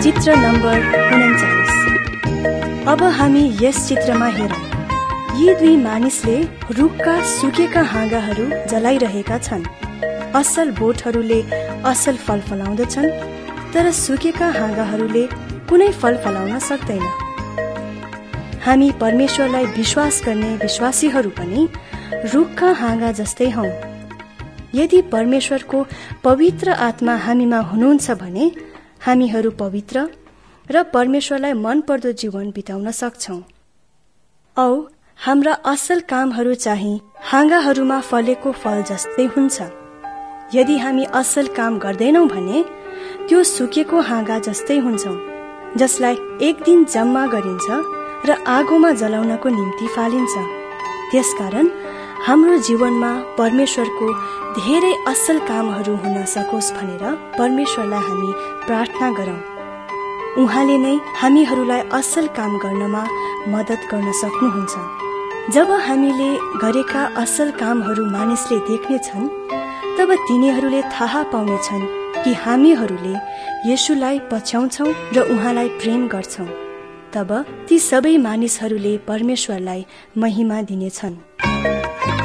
चित्र नम्बर 39। अब हामी यस चित्रमा हेरौं। यी दुई मानिसले रुखका सुकेका हाँगाहरू जलाइरहेका छन्। असल बोटहरूले असल फल फलाउँदछन्, तर सुकेका हाँगाहरूले कुनै फल फलाउन सक्दैन। हामी परमेश्वरलाई विश्वास गर्ने विश्वासीहरू पनि रुखका हाँगा जस्तै हौं। यदि परमेश्वरको पवित्र आत्मा हामीमा हुनुहुन्छ भने हामीहरू पवित्र र परमेश्वरलाई मनपर्दो जीवन बिताउन सक्छौं। औ हाम्रा असल कामहरू चाहिँ हाँगाहरूमा फलेको फल जस्तै हुन्छ। यदि हामी असल काम गर्दैनौं भने त्यो सुकेको हाँगा जस्तै हुन्छौं, जसलाई एक दिन जम्मा गरिन्छ र आगोमा जलाउनको निम्ति फालिन्छ। त्यसकारण हाम्रो जीवनमा परमेश्वरको धेरै असल कामहरू हुन सकोस् भनेर परमेश्वरलाई हामी प्रार्थना गरौं। उहाँले नै हामीहरूलाई असल काम गर्नमा मद्दत गर्न सक्नुहुन्छ। जब हामीले गरेका असल कामहरू मानिसले देख्नेछन्, तब तिनीहरूले थाहा पाउनेछन् कि हामीहरूले येशूलाई पछ्याउँछौं र उहाँलाई प्रेम गर्छौं। तब ती सबै मानिसहरूले परमेश्वरलाई महिमा दिनेछन्।